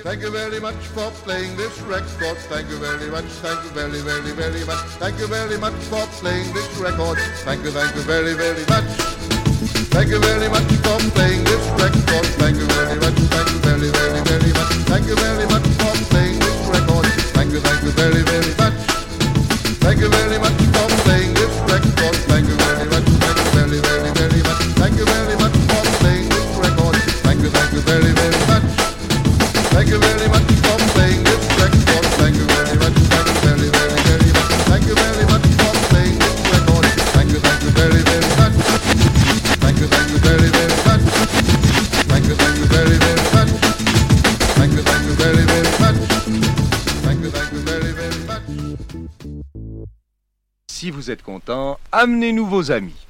Thank you very much for playing this record. Thank you very much. Thank you very, very, very much. Thank you very much for playing this record. Thank you very, very much. Thank you very much for playing this record. Thank you very much. Thank you very, very, very much. Thank you very much for playing this record. Thank you very, very much. Thank you very much for playing this record. Thank you very much. Thank you very, very, very much. Thank you very much for playing this record. Thank you very, very much. Thank you very much for playing this record. Thank you very much. Thank you very, very, very much. Thank you very much for playing this record. Thank you very, very much. Thank you very, very much. Thank you very, very much. Thank you very, very much. Thank you very, very much. Si vous êtes content, amenez-nous vos amis.